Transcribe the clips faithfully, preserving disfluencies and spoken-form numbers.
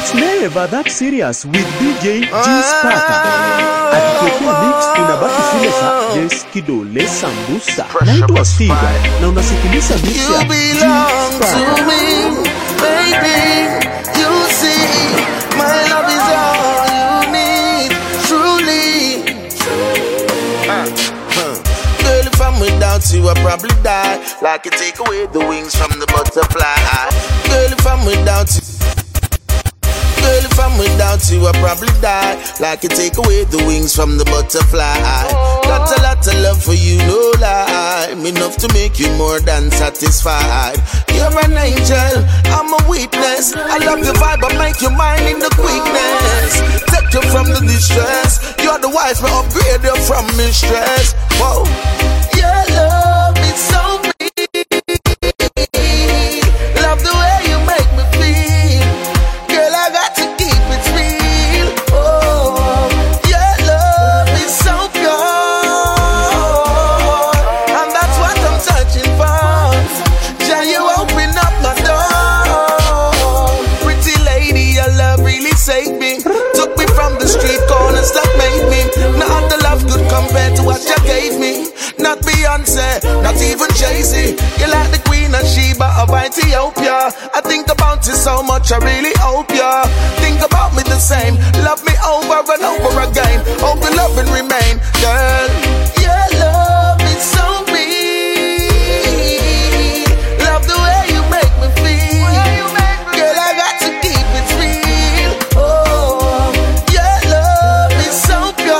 It's never that serious with D J G-Sparta. Akikuletea mix unabaki zile za Yes Kidole Sambusa. Naitwa Steve na unasikiliza mix ya G-Sparta. Baby, you see, my love is all you need, truly. Uh, huh. Girl, if I'm without you, I'll probably die. Like you take away the wings from the butterfly. Girl, if I'm without you, Girl, if I'm without you, I'll probably die. Like you take away the wings from the butterfly. Got a lot of love for you, no lie. Enough to make you more than satisfied. You're an angel, I'm a witness. I love your vibe, I make you mine in the quickness. Take you from the distress. You're the wife, but upgrade you from mistress. Whoa, your love is so big. Love the way you make me feel. Girl, I got to keep it real. Oh, your love is so pure, and that's what I'm searching for. Shall you open up my door? Pretty lady, your love really saved me. Took me from the street corners that made me. No other love could compare to what you gave me. Not Beyonce, not even Jay-Z. You're like the Queen of Sheba of Ethiopia. I think about you so much, I really hope ya think about me the same. Love me over and over again. Hope the love and remain. Girl, your love is so real. Love the way you make me feel. Girl, I got to keep it real. Oh, your love is so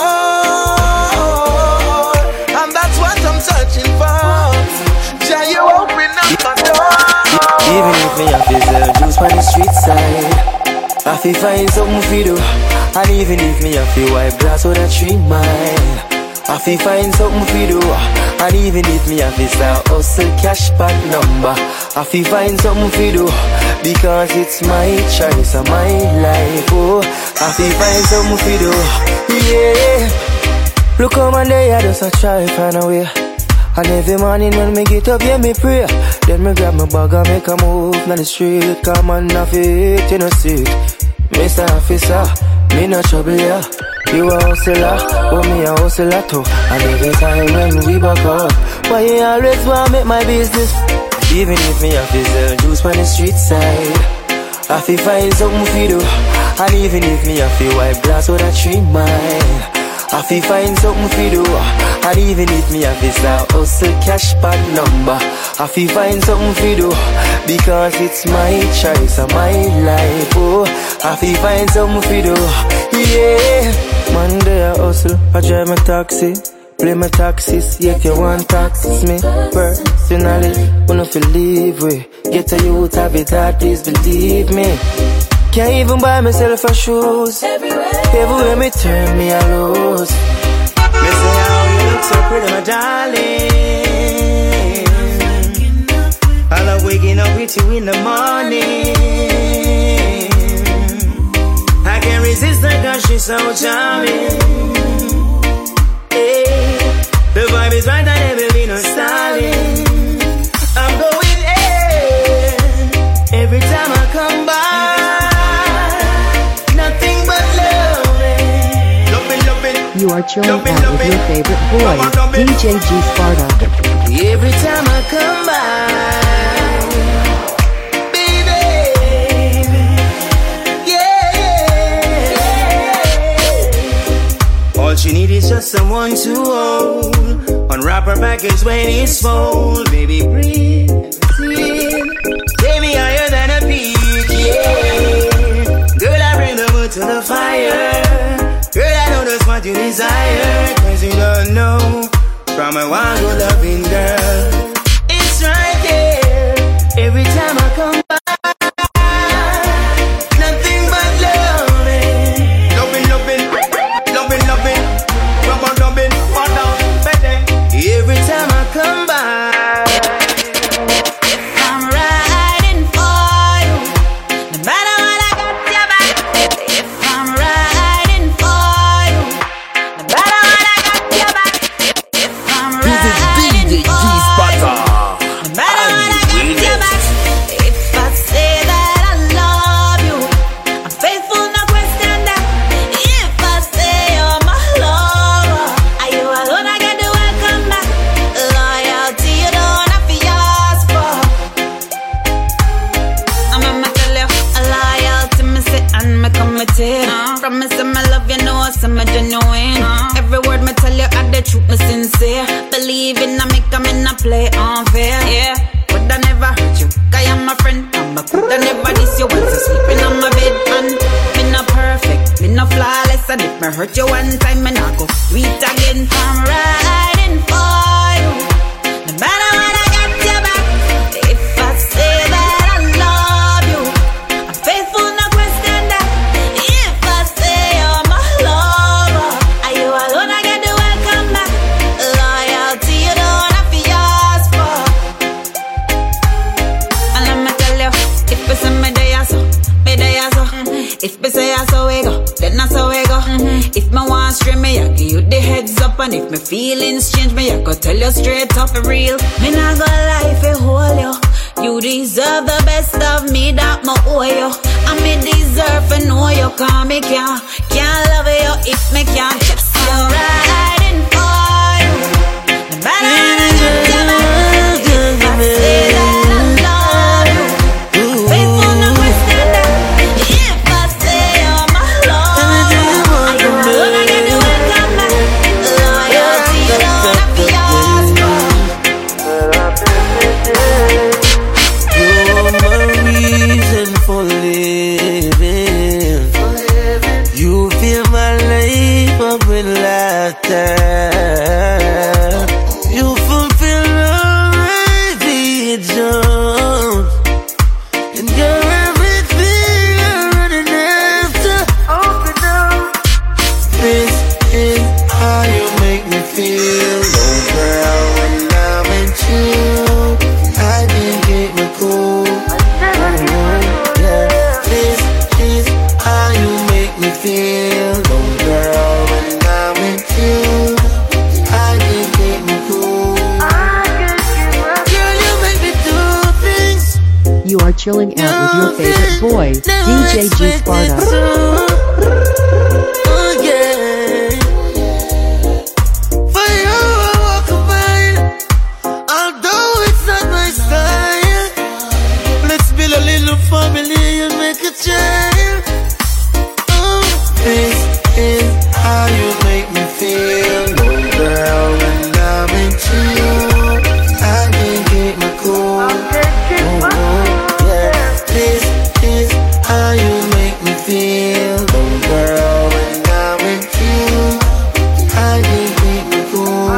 pure, and that's what I'm searching for. Shall you open up my door? Even if me have to sell juice on the street side, I feel find something for do. And even if me have to wipe glass on a tree mile, I feel find something for do. And even if me have to start hustle cash back number, I feel find something for do. Because it's my choice and my life. Oh, I feel find something for do. Yeah. Look how man day I just a try find a way. And every morning when me get up, yeah, me pray. Then me grab my bag and make a move on the street. Come on, off it, you know, see it. Mister Officer, me no trouble, yeah. You a hustler, but me a hustler too. And every time when we back up, why you always want make my business? Even if me have to sell juice on the street side, I feel find something for do. And even if me have to wipe glass with a tree mile, I feel find something for do. And even if me have to start hustle cash back number, I feel find something for do. Because it's my choice and my life. Oh, I feel find something for do. Yeah. Monday I hustle, I drive my taxi. Play my taxes, yeah, you want taxes me. Personally, wanna feel leave way. Get a youth have it hard, please believe me. Can't even buy myself a shoes. Everywhere, everywhere me turn, me a lose. Me say how you look so pretty, my darling. I love waking up with you in the morning. I can't resist her cause she's so charming. Hey, the vibe is right and there will be no stalling. I'm going in every time I come by. You are chilling out with your favorite boy, D J G-Sparta. Every time I come by, baby, yeah. All she need is just someone to hold. Unwrap her package when it's full. Baby, breathe, breathe. Take me higher than a peak, yeah. Girl, I bring the wood to the fire. Girl, I know that's what you desire. Cause you don't know from a one good loving girl. It's right there. Every time I come by, nothing but loving. Loving, loving, loving, loving. Rubber dubbing, one down, baby. Every time I come by, I'm riding for you. No matter what I got your back. If I'm riding for you, no matter what I got your back. If I'm riding for you, Me hurt you one time, me not go do it again. I'm riding for you, no matter when I got your back. If I say that I love you, I'm faithful, no question that. If I say you're my lover, are you alone? I get the welcome back. Loyalty you don't have to ask for. And let me tell you, if you say me there so, me there so. If me say I so we go, then that's how we go. Mm-hmm. If me want stream me, I give you the heads up. And if me feelings change me, I go tell you straight up for real. Me not gonna lie if you hold you. You deserve the best of me that me owe you. And me deserve to know you. Cause me can't, can't love you if me can't just you. Riding for you, no matter when I get your back. If I say that I love you, I'm faithful, no question that. If I say you're my lover, are you alone? I get the welcome back. Loyalty you don't have to ask for. You're my reason for living. You fill my life up with laughter. You fulfill all my visions. And you're everything I'm running after. Open up. This is how you make me feel. Oh girl, when I'm with you, I can't get my cool. Yeah, this is how you make me feel. Oh girl, when I'm with you, I can't get my cool. Girl, you make me do things You are chilling out with your favorite boy, D J G Sparta. Oh yeah. For you I walk a mile, although it's not my style. Let's build a little family and make a child. Oh, this is how you make me feel. Oh girl, when I'm with you, I can't get my cool. Oh, yeah, this is how you make me feel. Oh girl, when I'm with you, I can't get my cool.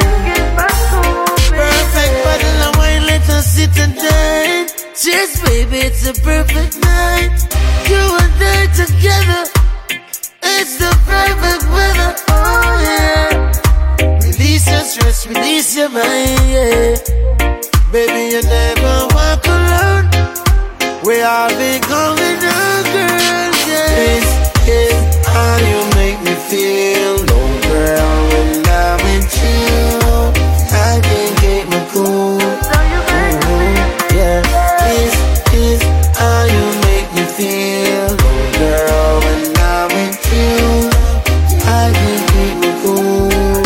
Perfect bottle of wine, let us sit and dine. Cheers, baby, it's a perfect night. You and I together, it's the perfect weather. Oh yeah. Release your stress, release your mind, yeah. Baby, you never walk alone. We all be going on, girl, yeah. This is how you make me feel. Oh girl, when I'm with you, I can't get my cool. Yeah, this is how you make me feel. Oh girl, when I'm with you, I can't get my cool.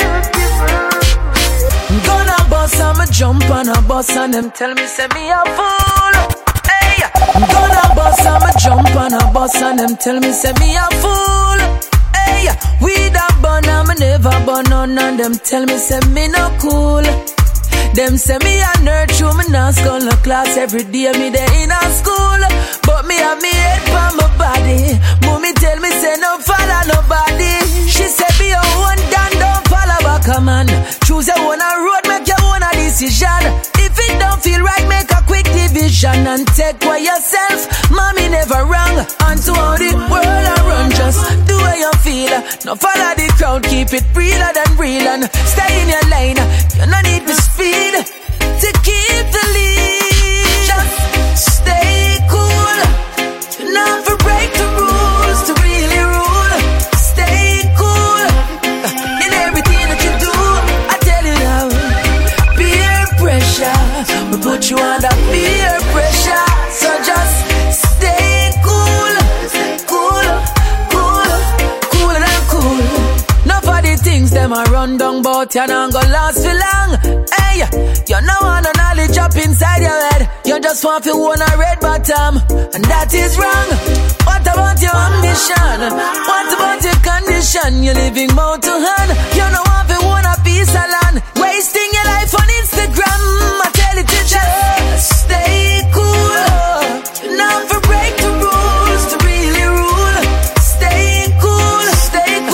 I'm gonna bust, I'ma jump on a bus and them tell me say me a fool. Hey, I'm gonna bust, I'ma jump on a bus and them tell me say me a fool. Hey, we da bun, I'ma never bun none and them tell me say me no cool. Them say me a nerd, true me not school no class every day me dey in a school. But me have me head for my body. Mommy tell me say no follow nobody. She say be your own dan, don't follow back a man. Choose your own road, make your own decision. If it don't feel right, make a quick division and take away yourself. Mommy never wrong. And to how the world I run, just do what you feel. No follow the crowd, keep it realer than real and stay in your lane. You no need to speed to keep the lead. Just stay cool, not for break the rules to really rule. Stay cool in everything that you do. I tell you now, peer pressure will put you under peer pressure. So just stay cool, cool, cool, cool and cool. Not for the things them a run down, but you not gonna last for long. Hey, you know want no knowledge up inside your head. You just want to own a red bottom, and that is wrong. What about your ambition? What about your condition? You're living mouth to hand. You know want to own a piece of land. Wasting your life on Instagram. I tell you to just stay cool. Not for break the rules to really rule. Stay cool, stay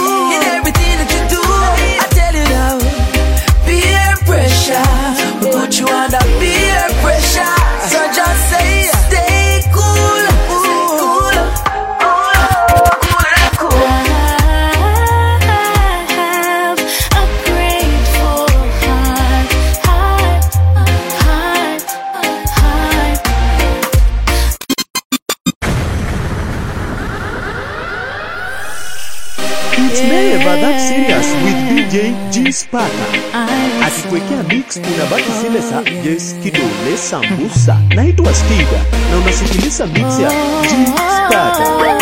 It's never that serious with D J G Sparta. Akikuwekea mix unabaki zile sa Yes Kidole Sambusa. Naitwa Stiga na unasikiliza mix ya G Sparta.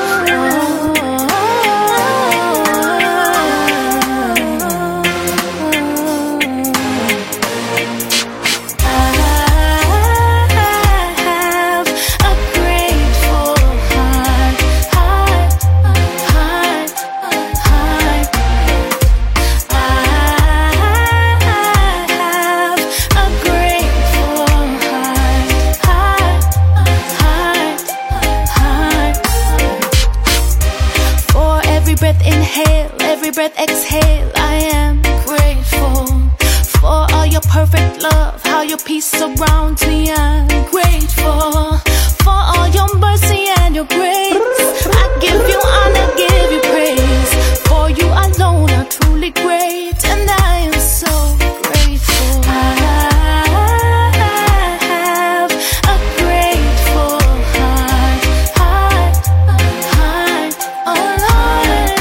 Breath exhale, I am grateful for all your perfect love, how your peace surrounds me. I'm grateful for all your mercy and your grace. I give you honor, give you praise. For you alone are truly great, and I am so grateful. I have a grateful heart, heart, heart, oh Lord.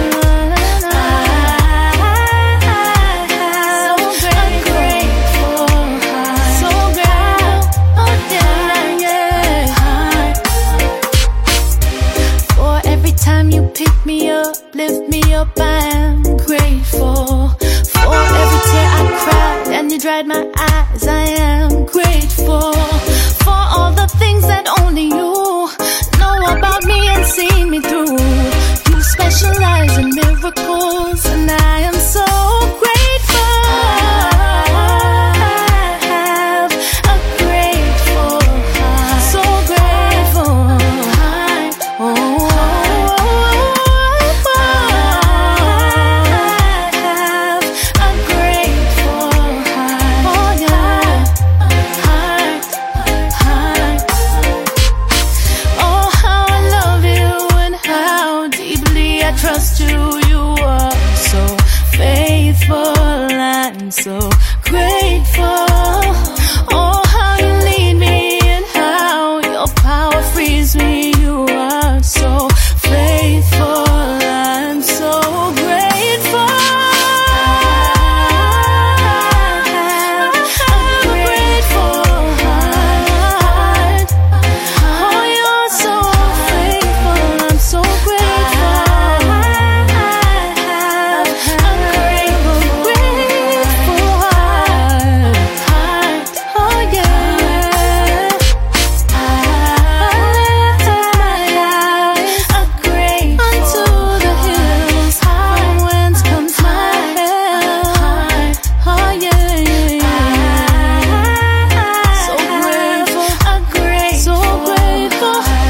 Pick me up, lift me up, I am grateful. For every tear I cried and you dried my eyes, I am grateful. For all the things that only you know about me and seen me through. You specialize in miracles and I am so grateful. I have a grateful heart, so grateful heart, oh. Trust you, you are so faithful. I'm so grateful. Oh, how you lead me and how your power frees me. You are so faithful. I'm so grateful. I'm grateful heart. Oh, you're so faithful. I'm so grateful.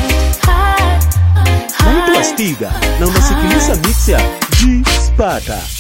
Na unasikiliza mix ya G Sparta.